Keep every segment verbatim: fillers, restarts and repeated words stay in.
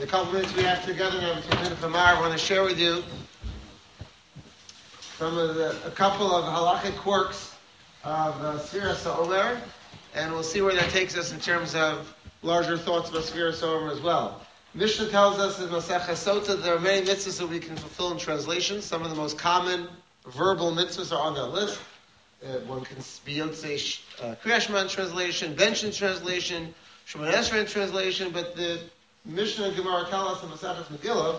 In the couple minutes we have together now between Mincha and Mar, I want to share with you some of the, a couple of halachic quirks of uh, Sfiras HaOmer, and we'll see where that takes us in terms of larger thoughts about Sfiras HaOmer as well. Mishnah tells us in Masechah Sota that there are many mitzvahs that we can fulfill in translation. Some of the most common verbal mitzvahs are on that list. Uh, one can be Yotzei uh, Kriya Shema in translation, Bench in translation, Shemona Esrei in translation, but the Mishnah and Gemara tell us in Masechah Megillah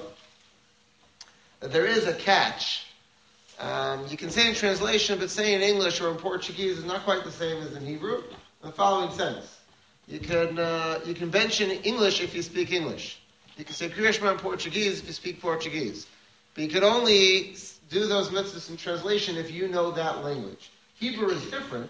that there is a catch. Um, you can say in translation, but saying in English or in Portuguese is not quite the same as in Hebrew. In the following sense: you can uh, you can bench in English if you speak English. You can say Kriya Shema in Portuguese if you speak Portuguese. But you can only do those mitzvahs in translation if you know that language. Hebrew is different.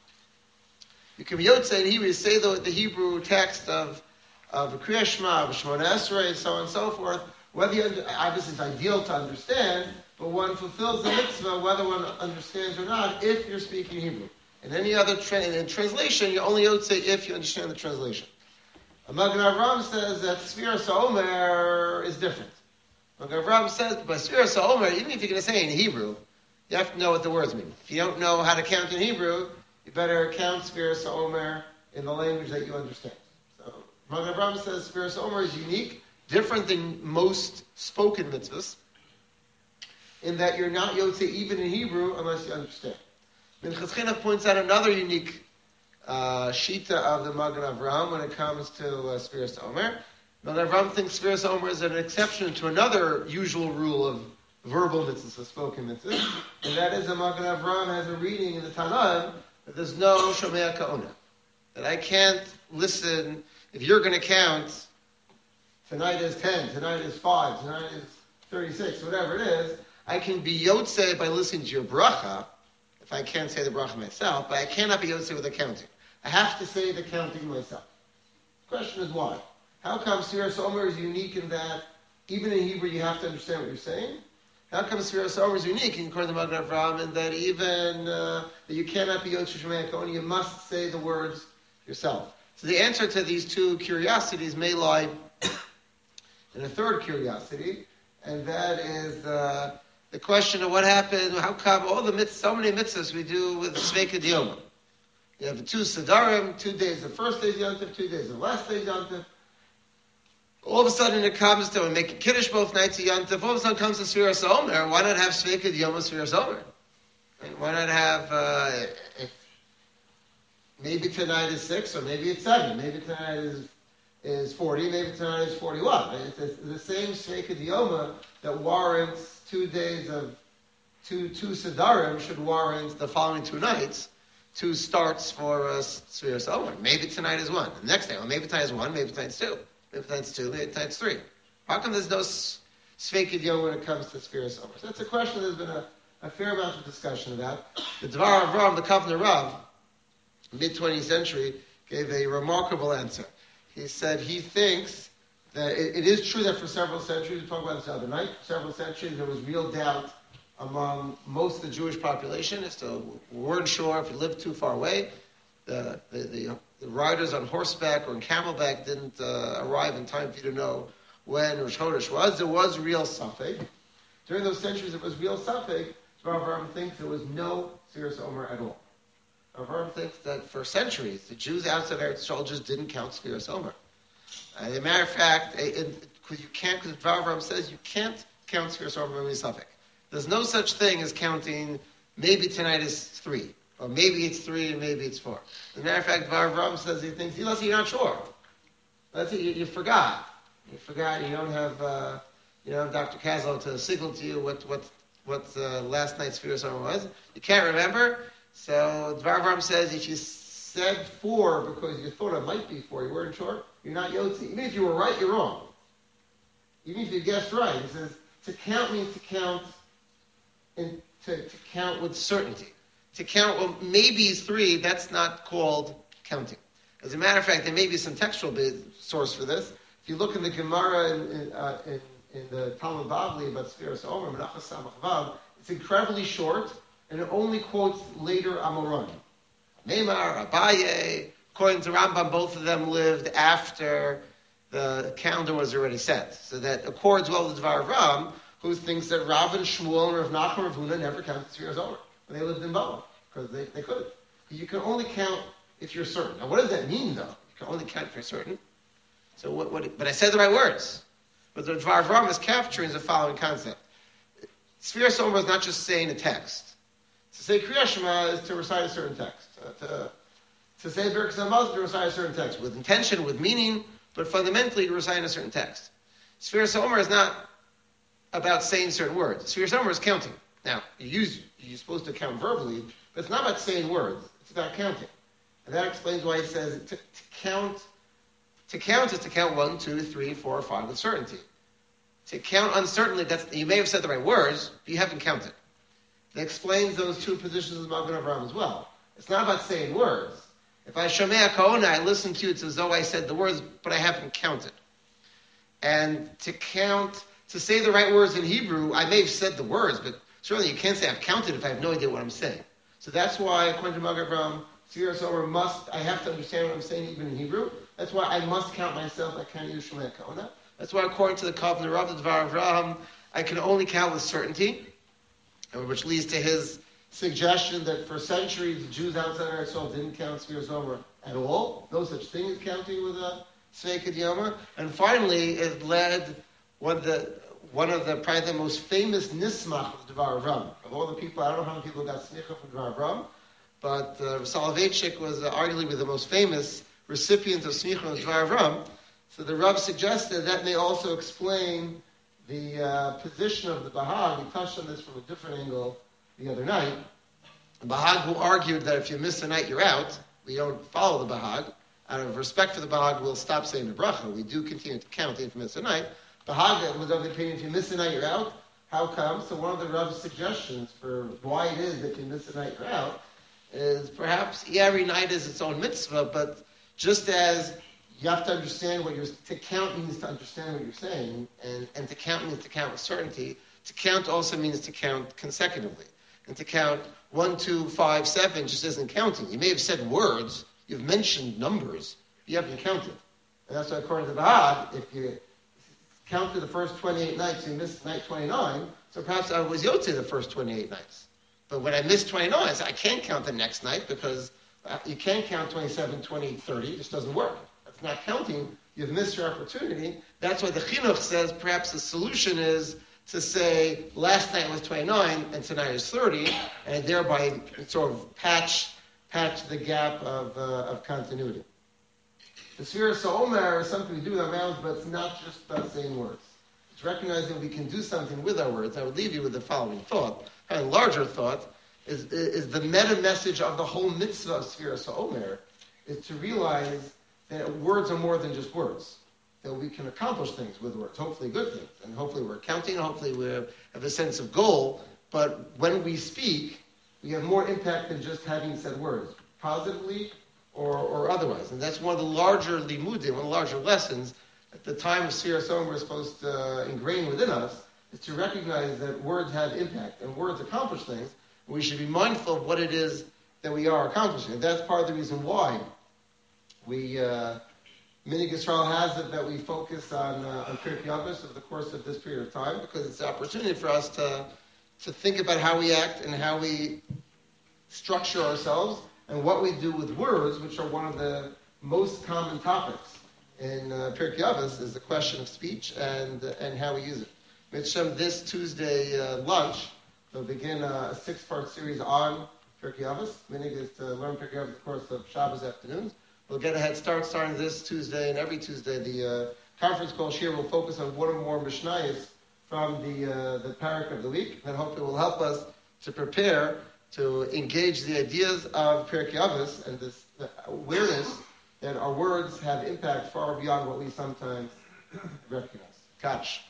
You can be Yotzei in Hebrew, say the, the Hebrew text of of Kriya Shema, of Shemona Esrei, so on and so forth. Whether you under, obviously it's ideal to understand, but one fulfills the mitzvah whether one understands or not if you're speaking Hebrew. In any other tra- in translation, you only Yotzei if you understand the translation. Magen Avraham says that Sfiras HaOmer is different. Magen Avraham says by Sfiras HaOmer, even if you're going to say it in Hebrew, you have to know what the words mean. If you don't know how to count in Hebrew, you better count Sfiras HaOmer in the language that you understand. So Magen Avraham says Sfiras HaOmer is unique, different than most spoken mitzvahs, in that you're not Yotzei even in Hebrew unless you understand. Minchas Chinuch points out another unique uh, shita of the Magen Avraham when it comes to uh, Sfiras HaOmer. Magen Avraham thinks Sfiras HaOmer is an exception to another usual rule of verbal mitzvahs, of spoken mitzvahs, and that is that Magen Avraham has a reading in the Tanakh that there's no Shomea Ka'ona, that I can't listen. If you're going to count, tonight is ten, tonight is five, tonight is thirty-six, whatever it is, I can be Yotzei by listening to your bracha, if I can't say the bracha myself, but I cannot be Yotzei with the counting. I have to say the counting myself. The question is why? How come Sfiras HaOmer is unique in that even in Hebrew you have to understand what you're saying? How come Sfiras HaOmer is unique according to Magen Avraham in that even uh, that you cannot be Yotzei Shomea Ka'ona, you must say the words yourself? So the answer to these two curiosities may lie in a third curiosity, and that is uh, the question of what happened, how come all the mitzvahs, so many mitzvahs we do with Sveika Diyoma. You have two Sidarim, two days of first day's Yontif, two days of last day's Yontif. All of a sudden it comes to, we make a Kiddush both nights of Yontif, all of a sudden comes to Sfiras HaOmer. Why not have Sveika Diyoma Sfiras HaOmer? Right? Why not have, uh, if maybe tonight is six, or maybe it's seven, maybe tonight is is forty, maybe tonight is forty-one. Right? It's the same Sveika Diyoma that warrants two days of, two two Sidarim should warrant the following two nights, two starts for uh, Sfiras HaOmer. Maybe tonight is one. The next day, well, maybe tonight is one, maybe tonight's two. Maybe tonight's two, maybe tonight's three. How come there's no Sveika Diyoma when it comes to Sfiras HaOmer? So that's a question there's been a, a fair amount of discussion about. The Dvar Avram, the Kavner Rav, mid-twentieth century, gave a remarkable answer. He said he thinks that it, it is true that for several centuries, we talked about this the other night, for several centuries there was real doubt among most of the Jewish population as to, we weren't sure if you lived too far away. The, the, the, the riders on horseback or on camelback didn't uh, arrive in time for you to know when Rosh Chodesh was. There was real safek. During those centuries there was real safek. Rav Avraham thinks there was no Sfiras HaOmer at all. Avraham thinks that for centuries, the Jews outside Eretz Yisrael just didn't count Sfiras HaOmer. Uh, as a matter of fact, because you can't, because Avraham says you can't count Sfiras HaOmer in Safek. There's no such thing as counting, maybe tonight is three, or maybe it's three and maybe it's four. As a matter of fact, Avraham says he thinks, let's say you're not sure. Let's say you, you forgot. You forgot, you don't have, uh, you know, Doctor Kazal to signal to you what, what, what uh, last night's Sfiras HaOmer was. You can't remember. So Dvar Avram says if you said four because you thought it might be four, you weren't sure, you're not Yotzei. Even if you were right, you're wrong. Even if you guessed right. He says to count means to count and to, to count with certainty. To count, well, maybe it's three, that's not called counting. As a matter of fact, there may be some textual source for this. If you look in the Gemara in, in, uh, in, in the Talmud Bavli about Sfiras HaOmer, Menachos Samach Vav, it's incredibly short, and it only quotes later Amoranim. Neymar, Abaye, according to Rambam, both of them lived after the calendar was already set. So that accords well with the Dvar Avram, who thinks that Rav and Shmuel and Rav Nachman and Rav Huna never counted Sfiras Omer when they lived in Babel, because they, they couldn't. You can only count if you're certain. Now, what does that mean, though? You can only count if you're certain. So, what? what but I said the right words. But the Dvar Avram is capturing the following concept. Sfiras Omer is not just saying a text. To say Kriya Shema is to recite a certain text. Uh, to, to say Birkas Hamazon is to recite a certain text, with intention, with meaning, but fundamentally to recite a certain text. Sfiras Omer is not about saying certain words. Sfiras Omer is counting. Now, you use, you're supposed to count verbally, but it's not about saying words. It's about counting. And that explains why he says to, to count, to count is to count one, two, three, four, five with certainty. To count uncertainly, that's, you may have said the right words, but you haven't counted. That explains those two positions of Magen Avraham as well. It's not about saying words. If I Shomea Kahona, I listen to you, it's as though I said the words, but I haven't counted. And to count, to say the right words in Hebrew, I may have said the words, but certainly you can't say I've counted if I have no idea what I'm saying. So that's why, according to Magen Avraham, Sfiras Omer must, I have to understand what I'm saying even in Hebrew. That's why I must count myself, I can't use Shomea Kahona. That's why, according to the Kavanah Rav, the Dvar Avraham, I can only count with certainty, which leads to his suggestion that for centuries, the Jews outside Eretz Yisrael didn't count Sfiras Omer at all. No such thing as counting with a Sveikad Yomer. And finally, it led one of the, one of the probably the most famous nismach of Dvar Avram. Of all the people, I don't know how many people got smicha from Dvar Avram, but uh, Soloveitchik was uh, arguably the most famous recipient of smicha of Dvar Avram. So the Rav suggested that may also explain the uh, position of the Bahag. We touched on this from a different angle the other night. The Bahag who argued that if you miss a night, you're out. We don't follow the Bahag. Out of respect for the Bahag, we'll stop saying the bracha. We do continue to count if you miss a night. Bahag was of the opinion, if you miss a night, you're out. How come? So one of the Rav's suggestions for why it is that if you miss a night, you're out, is perhaps, yeah, every night is its own mitzvah, but just as you have to understand what you're, to count means to understand what you're saying, and, and to count means to count with certainty. To count also means to count consecutively. And to count one, two, five, seven just isn't counting. You may have said words, you've mentioned numbers, but you haven't counted. And that's why according to the Bahag, if you count to the first twenty-eight nights, you missed night twenty-nine, so perhaps I was Yotze the first twenty-eight nights. But when I missed twenty-nine, I said, I can't count the next night because you can't count twenty-seven, twenty, thirty, it just doesn't work. Not counting, you've missed your opportunity. That's why the Chinuch says perhaps the solution is to say last night was twenty-nine and tonight is thirty, and thereby sort of patch patch the gap of uh, of continuity. The Sfiras Omer is something we do with our mouths, but it's not just about saying words. It's recognizing we can do something with our words. I would leave you with the following thought, a larger thought, is, is the meta message of the whole mitzvah of Sfiras Omer is to realize that words are more than just words. That we can accomplish things with words, hopefully good things. And hopefully we're counting, hopefully we have a sense of goal. But when we speak, we have more impact than just having said words, positively or, or otherwise. And that's one of the larger limudim, one of the larger lessons at the time of Sfiras Omer we're supposed to uh, ingrain within us, is to recognize that words have impact and words accomplish things. And we should be mindful of what it is that we are accomplishing. And that's part of the reason why We, uh, Minig Yisrael has it that we focus on uh, on Pirkei Avos over the course of this period of time, because it's an opportunity for us to to think about how we act and how we structure ourselves and what we do with words, which are one of the most common topics in uh, Pirkei Avos, is the question of speech and uh, and how we use it. Mitzvah, this Tuesday uh, lunch, we'll begin a, a six-part series on Pirkei Avos. Minig is to learn Pirkei Avos, of course, of Shabbos afternoons. We'll get a head start starting this Tuesday, and every Tuesday the uh, conference call here will focus on one or more Mishnayos from the uh, the parak of the week, and hopefully will help us to prepare to engage the ideas of Pirkei Avos and this awareness that our words have impact far beyond what we sometimes recognize. Catch.